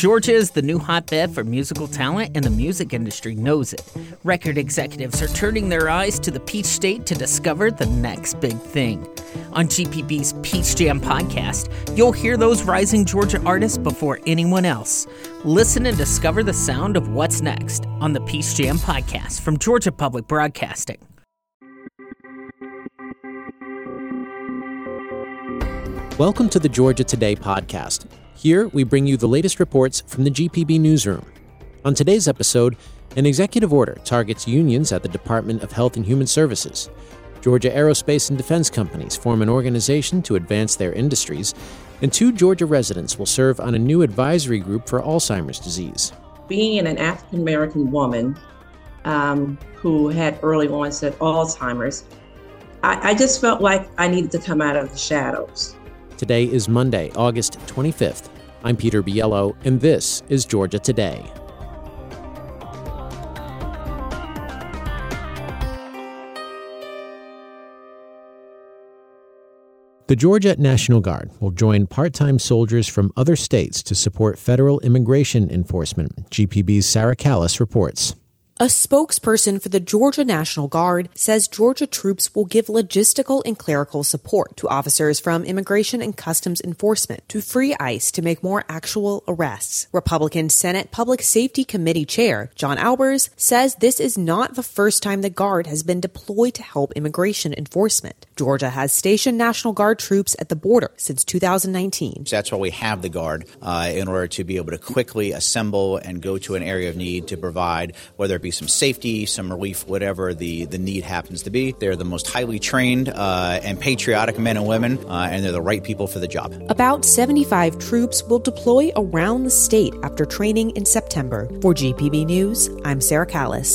Georgia is the new hotbed for musical talent, and the music industry knows it. Record executives are turning their eyes to the Peach State to discover the next big thing. On GPB's Peach Jam podcast, you'll hear those rising Georgia artists before anyone else. Listen and discover the sound of what's next on the Peach Jam podcast from Georgia Public Broadcasting. Welcome to the Georgia Today podcast. Here, we bring you the latest reports from the GPB newsroom. On today's episode, an executive order targets unions at the Department of Health and Human Services. Georgia aerospace and defense companies form an organization to advance their industries, and 2 Georgia residents will serve on a new advisory group for Alzheimer's disease. Being an African-American woman who had early onset Alzheimer's, I just felt like I needed to come out of the shadows. Today is Monday, August 25th. I'm Peter Biello, and this is Georgia Today. The Georgia National Guard will join part-time soldiers from other states to support federal immigration enforcement, GPB's Sarah Callis reports. A spokesperson for the Georgia National Guard says Georgia troops will give logistical and clerical support to officers from Immigration and Customs Enforcement to free ICE to make more actual arrests. Republican Senate Public Safety Committee Chair John Albers says this is not the first time the Guard has been deployed to help immigration enforcement. Georgia has stationed National Guard troops at the border since 2019. That's why we have the Guard, in order to be able to quickly assemble and go to an area of need to provide, whether it be some safety, some relief, whatever the need happens to be. They're the most highly trained and patriotic men and women, and they're the right people for the job. About 75 troops will deploy around the state after training in September. For GPB News, I'm Sarah Callis.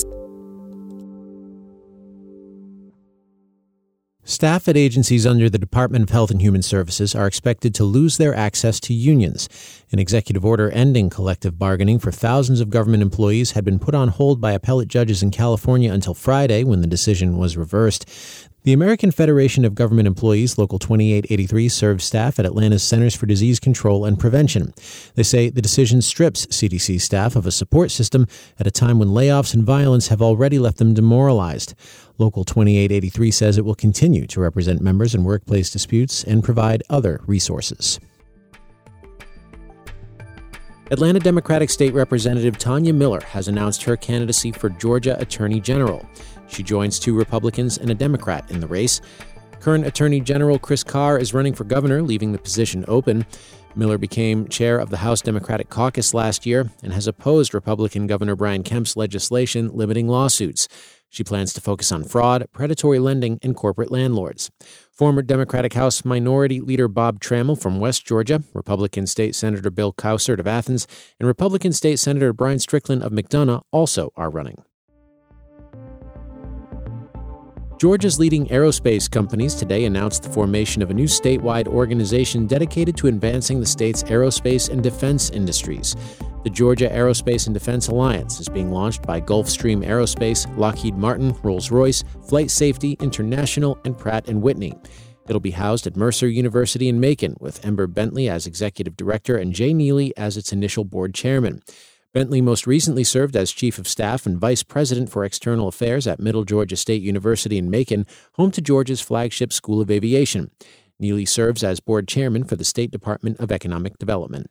Staff at agencies under the Department of Health and Human Services are expected to lose their access to unions. An executive order ending collective bargaining for thousands of government employees had been put on hold by appellate judges in California until Friday, when the decision was reversed. The American Federation of Government Employees, Local 2883, serves staff at Atlanta's Centers for Disease Control and Prevention. They say the decision strips CDC staff of a support system at a time when layoffs and violence have already left them demoralized. Local 2883 says it will continue to represent members in workplace disputes and provide other resources. Atlanta Democratic State Representative Tanya Miller has announced her candidacy for Georgia Attorney General. She joins 2 Republicans and a Democrat in the race. Current Attorney General Chris Carr is running for governor, leaving the position open. Miller became chair of the House Democratic Caucus last year and has opposed Republican Governor Brian Kemp's legislation limiting lawsuits. She plans to focus on fraud, predatory lending, and corporate landlords. Former Democratic House Minority Leader Bob Trammell from West Georgia, Republican State Senator Bill Cowsert of Athens, and Republican State Senator Brian Strickland of McDonough also are running. Georgia's leading aerospace companies today announced the formation of a new statewide organization dedicated to advancing the state's aerospace and defense industries. The Georgia Aerospace and Defense Alliance is being launched by Gulfstream Aerospace, Lockheed Martin, Rolls-Royce, Flight Safety International, and Pratt & Whitney. It'll be housed at Mercer University in Macon, with Ember Bentley as executive director and Jay Neely as its initial board chairman. Bentley most recently served as Chief of Staff and Vice President for External Affairs at Middle Georgia State University in Macon, home to Georgia's flagship School of Aviation. Neely serves as Board Chairman for the State Department of Economic Development.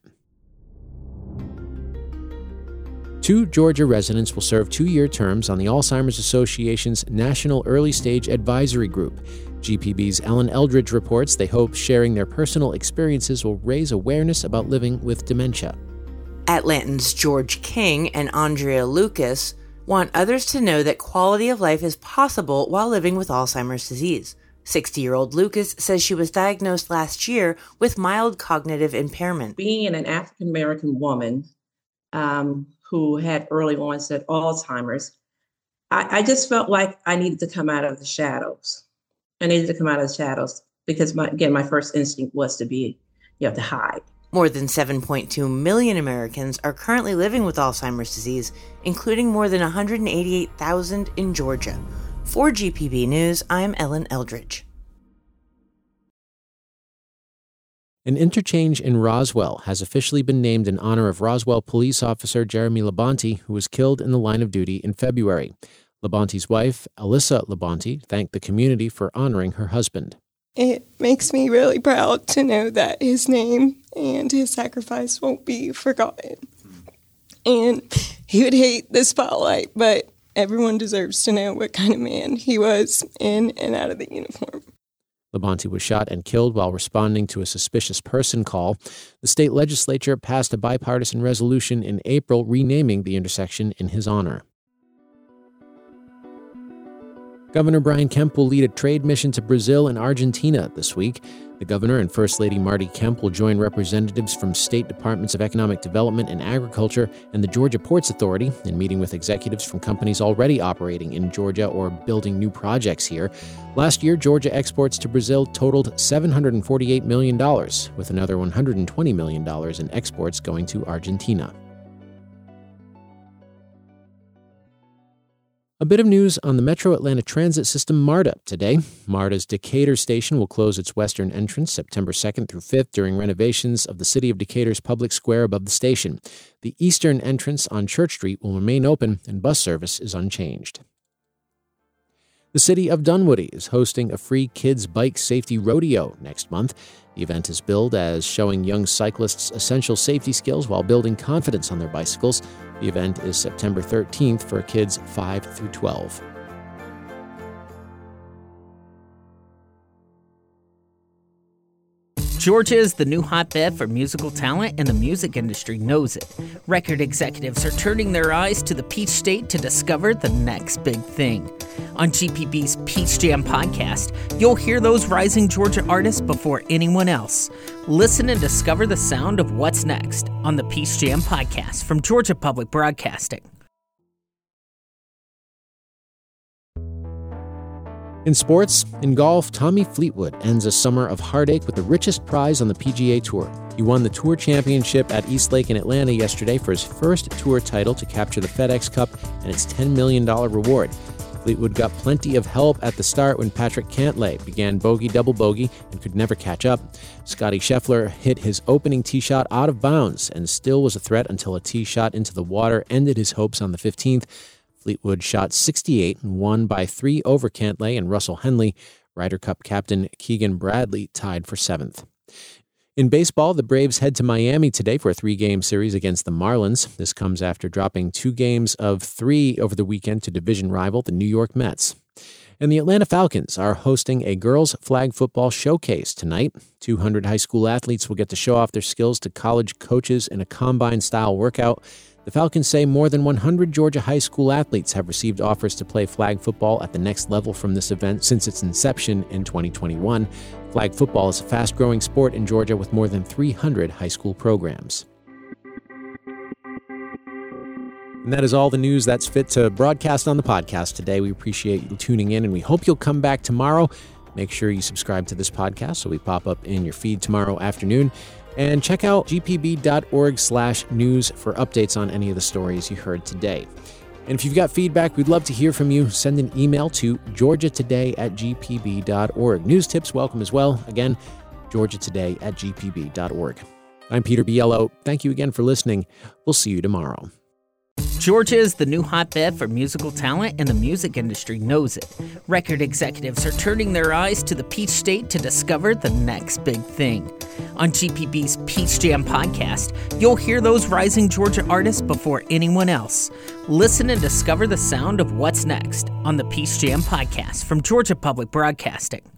2 Georgia residents will serve 2-year terms on the Alzheimer's Association's National Early Stage Advisory Group. GPB's Ellen Eldridge reports they hope sharing their personal experiences will raise awareness about living with dementia. Atlantans George King and Andrea Lucas want others to know that quality of life is possible while living with Alzheimer's disease. 60-year-old Lucas says she was diagnosed last year with mild cognitive impairment. Being an African-American woman who had early onset Alzheimer's, I just felt like I needed to come out of the shadows. I needed to come out of the shadows because my first instinct was to hide. More than 7.2 million Americans are currently living with Alzheimer's disease, including more than 188,000 in Georgia. For GPB News, I'm Ellen Eldridge. An interchange in Roswell has officially been named in honor of Roswell police officer Jeremy Labonte, who was killed in the line of duty in February. Labonte's wife, Alyssa Labonte, thanked the community for honoring her husband. It makes me really proud to know that his name and his sacrifice won't be forgotten. And he would hate the spotlight, but everyone deserves to know what kind of man he was in and out of the uniform. Labonte was shot and killed while responding to a suspicious person call. The state legislature passed a bipartisan resolution in April renaming the intersection in his honor. Governor Brian Kemp will lead a trade mission to Brazil and Argentina this week. The governor and First Lady Marty Kemp will join representatives from state departments of economic development and agriculture and the Georgia Ports Authority in meeting with executives from companies already operating in Georgia or building new projects here. Last year, Georgia exports to Brazil totaled $748 million, with another $120 million in exports going to Argentina. A bit of news on the Metro Atlanta Transit System MARTA today. MARTA's Decatur station will close its western entrance September 2nd through 5th during renovations of the City of Decatur's public square above the station. The eastern entrance on Church Street will remain open and bus service is unchanged. The city of Dunwoody is hosting a free kids bike safety rodeo next month. The event is billed as showing young cyclists essential safety skills while building confidence on their bicycles. The event is September 13th for kids 5 through 12. Georgia is the new hotbed for musical talent, and the music industry knows it. Record executives are turning their eyes to the Peach State to discover the next big thing. On GPB's Peach Jam podcast, you'll hear those rising Georgia artists before anyone else. Listen and discover the sound of what's next on the Peach Jam podcast from Georgia Public Broadcasting. In sports, in golf, Tommy Fleetwood ends a summer of heartache with the richest prize on the PGA Tour. He won the Tour Championship at East Lake in Atlanta yesterday for his first Tour title to capture the FedEx Cup and its $10 million reward. Fleetwood got plenty of help at the start when Patrick Cantlay began bogey double bogey and could never catch up. Scotty Scheffler hit his opening tee shot out of bounds and still was a threat until a tee shot into the water ended his hopes on the 15th. Fleetwood shot 68 and won by 3 over Cantlay and Russell Henley. Ryder Cup captain Keegan Bradley tied for 7th. In baseball, the Braves head to Miami today for a 3-game series against the Marlins. This comes after dropping 2 games of 3 over the weekend to division rival, the New York Mets. And the Atlanta Falcons are hosting a girls' flag football showcase tonight. 200 high school athletes will get to show off their skills to college coaches in a combine-style workout. The Falcons say more than 100 Georgia high school athletes have received offers to play flag football at the next level from this event since its inception in 2021. Flag football is a fast-growing sport in Georgia with more than 300 high school programs. And that is all the news that's fit to broadcast on the podcast today. We appreciate you tuning in, and we hope you'll come back tomorrow. Make sure you subscribe to this podcast so we pop up in your feed tomorrow afternoon. And check out gpb.org/news for updates on any of the stories you heard today. And if you've got feedback, we'd love to hear from you. Send an email to georgiatoday@gpb.org. News tips welcome as well. Again, georgiatoday@gpb.org. I'm Peter Biello. Thank you again for listening. We'll see you tomorrow. Georgia is the new hotbed for musical talent, and the music industry knows it. Record executives are turning their eyes to the Peach State to discover the next big thing. On GPB's Peach Jam podcast, you'll hear those rising Georgia artists before anyone else. Listen and discover the sound of what's next on the Peach Jam podcast from Georgia Public Broadcasting.